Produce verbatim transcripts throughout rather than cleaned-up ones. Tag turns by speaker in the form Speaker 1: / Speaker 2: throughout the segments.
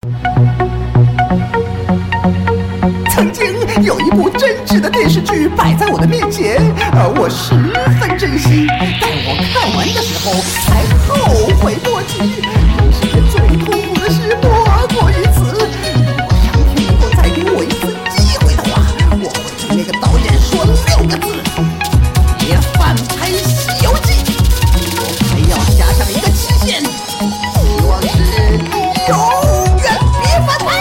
Speaker 1: 曾经有一部真挚的电视剧摆在我的面前，而我十分珍惜。待我看完的时候，才后悔莫及。人世间最痛苦的事莫过于此。如果上天能够再给我一次机会的话，我会对那个导演说六个字：别翻拍《西游记》。我还要加上一个期限，希望是永远别翻拍。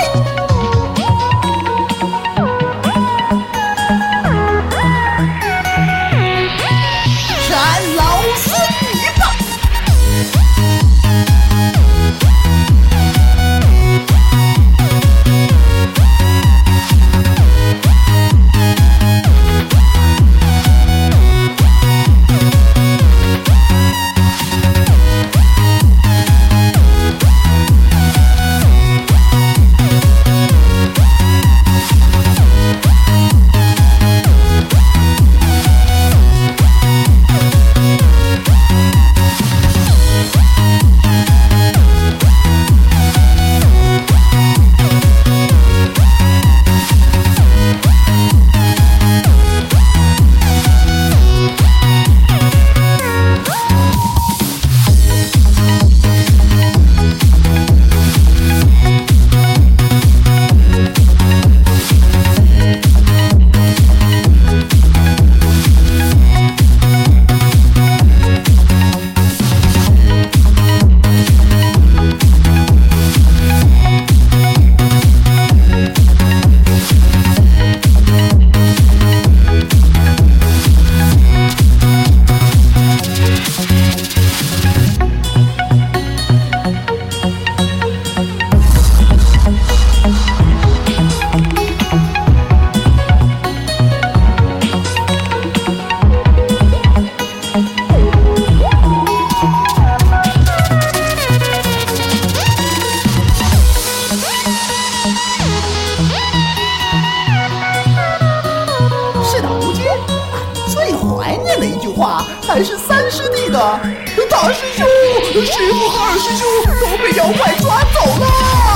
Speaker 1: 还是三师弟的，大师兄、师傅和二师兄都被妖怪抓走了。